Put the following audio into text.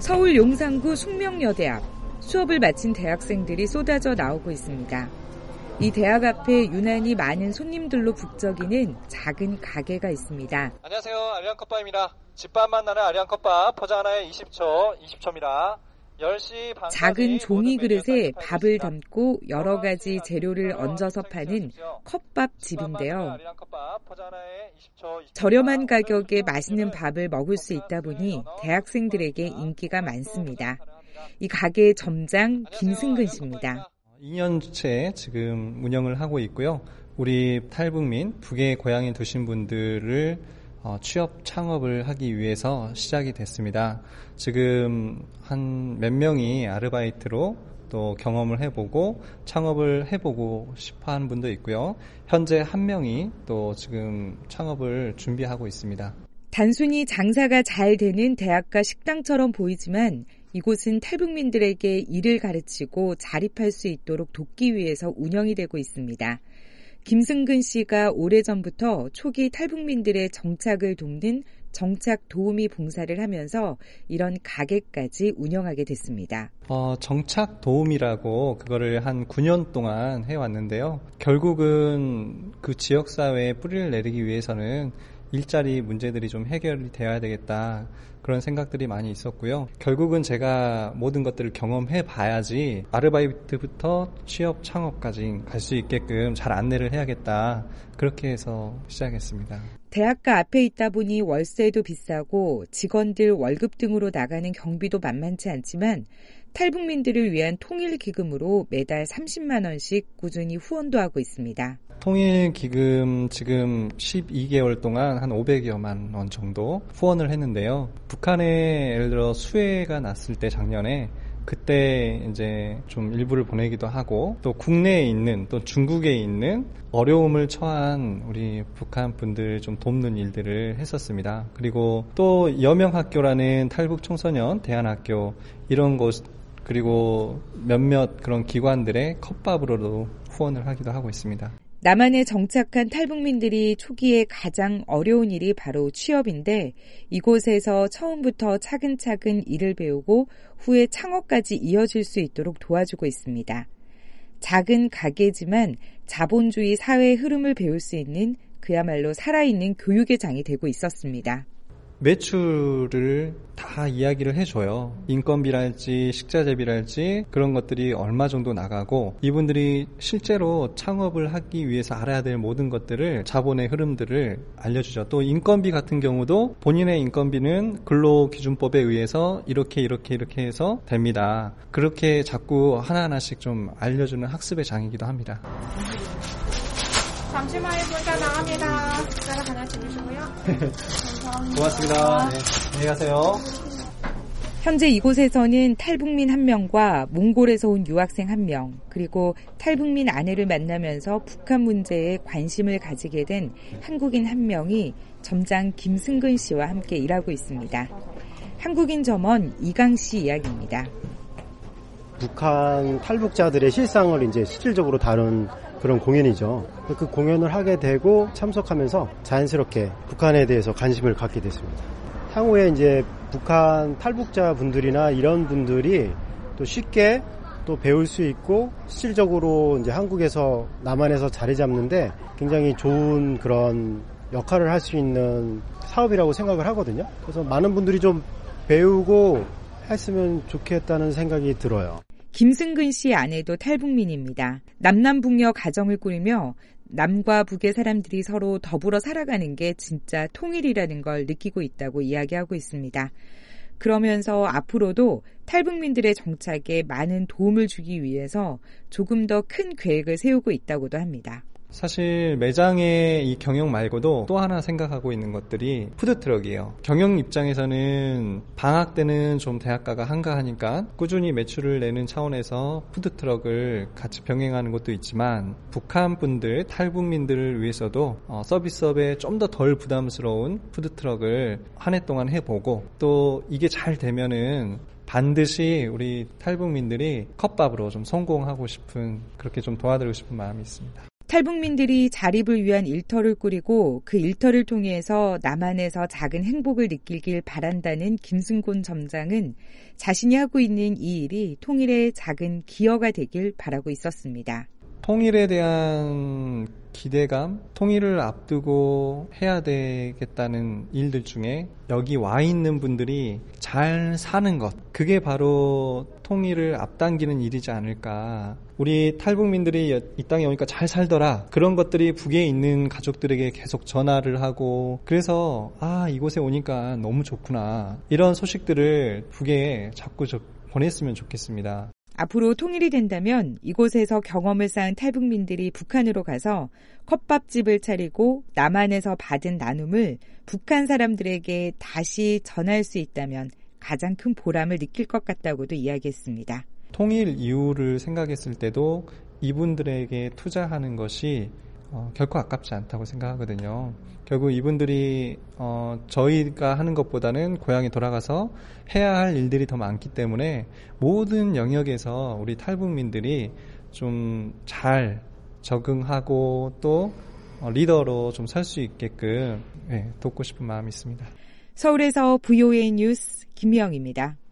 서울 용산구 숙명여대 앞 수업을 마친 대학생들이 쏟아져 나오고 있습니다. 이 대학 앞에 유난히 많은 손님들로 북적이는 작은 가게가 있습니다. 안녕하세요. 아리랑컵밥입니다. 집밥만 나는 아리랑컵밥 포장 하나에 20초입니다. 10시 반 작은 종이 그릇에 밥을 담고 여러 가지 재료를 얹어서 파는 컵밥집인데요. 저렴한 가격에 맛있는 밥을 먹을 수 있다 보니 대학생들에게 인기가 많습니다. 이 가게의 점장 김승근 씨입니다. 2년째 지금 운영을 하고 있고요. 우리 탈북민, 북에 고향에 두신 분들을 취업 창업을 하기 위해서 시작이 됐습니다. 지금 한 몇 명이 아르바이트로 또 경험을 해보고 창업을 해보고 싶어 하는 분도 있고요. 현재 한 명이 또 지금 창업을 준비하고 있습니다. 단순히 장사가 잘 되는 대학가 식당처럼 보이지만 이곳은 탈북민들에게 일을 가르치고 자립할 수 있도록 돕기 위해서 운영이 되고 있습니다. 김승근 씨가 오래전부터 초기 탈북민들의 정착을 돕는 정착 도우미 봉사를 하면서 이런 가게까지 운영하게 됐습니다. 정착 도우미라고 그거를 한 9년 동안 해왔는데요. 결국은 그 지역사회에 뿌리를 내리기 위해서는 일자리 문제들이 좀 해결이 되어야 되겠다. 그런 생각들이 많이 있었고요. 결국은 제가 모든 것들을 경험해 봐야지 아르바이트부터 취업 창업까지 갈 수 있게끔 잘 안내를 해야겠다. 그렇게 해서 시작했습니다. 대학가 앞에 있다 보니 월세도 비싸고 직원들 월급 등으로 나가는 경비도 만만치 않지만 탈북민들을 위한 통일기금으로 매달 30만 원씩 꾸준히 후원도 하고 있습니다. 통일기금 지금 12개월 동안 한 500여만 원 정도 후원을 했는데요. 북한에 예를 들어 수해가 났을 때 작년에 그때 이제 좀 일부를 보내기도 하고 또 국내에 있는 또 중국에 있는 어려움을 처한 우리 북한 분들 좀 돕는 일들을 했었습니다. 그리고 또 여명학교라는 탈북 청소년 대안학교 이런 곳 그리고 몇몇 그런 기관들의 컵밥으로도 후원을 하기도 하고 있습니다. 남한에 정착한 탈북민들이 초기에 가장 어려운 일이 바로 취업인데 이곳에서 처음부터 차근차근 일을 배우고 후에 창업까지 이어질 수 있도록 도와주고 있습니다. 작은 가게지만 자본주의 사회의 흐름을 배울 수 있는 그야말로 살아있는 교육의 장이 되고 있었습니다. 매출을 다 이야기를 해줘요. 인건비랄지 식자재비랄지 그런 것들이 얼마 정도 나가고 이분들이 실제로 창업을 하기 위해서 알아야 될 모든 것들을 자본의 흐름들을 알려주죠. 또 인건비 같은 경우도 본인의 인건비는 근로기준법에 의해서 이렇게 해서 됩니다. 그렇게 자꾸 하나하나씩 좀 알려주는 학습의 장이기도 합니다. 잠시만요. 잠깐 나갑니다. 숟가락 하나 주시고요. 고맙습니다. 네, 안녕히 가세요. 현재 이곳에서는 탈북민 1명과 몽골에서 온 유학생 1명, 그리고 탈북민 아내를 만나면서 북한 문제에 관심을 가지게 된 한국인 1명이 점장 김승근 씨와 함께 일하고 있습니다. 한국인 점원 이강 씨 이야기입니다. 북한 탈북자들의 실상을 이제 실질적으로 다룬 그런 공연이죠. 그 공연을 하게 되고 참석하면서 자연스럽게 북한에 대해서 관심을 갖게 됐습니다. 향후에 이제 북한 탈북자 분들이나 이런 분들이 또 쉽게 또 배울 수 있고 실질적으로 이제 한국에서 남한에서 자리 잡는데 굉장히 좋은 그런 역할을 할 수 있는 사업이라고 생각을 하거든요. 그래서 많은 분들이 좀 배우고 했으면 좋겠다는 생각이 들어요. 김승근 씨의 아내도 탈북민입니다. 남남북녀 가정을 꾸리며 남과 북의 사람들이 서로 더불어 살아가는 게 진짜 통일이라는 걸 느끼고 있다고 이야기하고 있습니다. 그러면서 앞으로도 탈북민들의 정착에 많은 도움을 주기 위해서 조금 더 큰 계획을 세우고 있다고도 합니다. 사실 매장의 이 경영 말고도 또 하나 생각하고 있는 것들이 푸드트럭이에요. 경영 입장에서는 방학 때는 좀 대학가가 한가하니까 꾸준히 매출을 내는 차원에서 푸드트럭을 같이 병행하는 것도 있지만 북한 분들, 탈북민들을 위해서도 서비스업에 좀 더 덜 부담스러운 푸드트럭을 한 해 동안 해보고 또 이게 잘 되면은 반드시 우리 탈북민들이 컵밥으로 좀 성공하고 싶은 그렇게 좀 도와드리고 싶은 마음이 있습니다. 탈북민들이 자립을 위한 일터를 꾸리고 그 일터를 통해서 남한에서 작은 행복을 느끼길 바란다는 김승곤 점장은 자신이 하고 있는 이 일이 통일의 작은 기여가 되길 바라고 있었습니다. 통일에 대한 기대감, 통일을 앞두고 해야 되겠다는 일들 중에 여기 와 있는 분들이 잘 사는 것, 그게 바로 통일을 앞당기는 일이지 않을까. 우리 탈북민들이 이 땅에 오니까 잘 살더라. 그런 것들이 북에 있는 가족들에게 계속 전화를 하고, 그래서 이곳에 오니까 너무 좋구나. 이런 소식들을 북에 자꾸 보냈으면 좋겠습니다. 앞으로 통일이 된다면 이곳에서 경험을 쌓은 탈북민들이 북한으로 가서 컵밥집을 차리고 남한에서 받은 나눔을 북한 사람들에게 다시 전할 수 있다면 가장 큰 보람을 느낄 것 같다고도 이야기했습니다. 통일 이후를 생각했을 때도 이분들에게 투자하는 것이 결코 아깝지 않다고 생각하거든요. 결국 이분들이 저희가 하는 것보다는 고향에 돌아가서 해야 할 일들이 더 많기 때문에 모든 영역에서 우리 탈북민들이 좀 잘 적응하고 또 리더로 좀 설 수 있게끔 돕고 싶은 마음이 있습니다. 서울에서 VOA 뉴스 김미영입니다.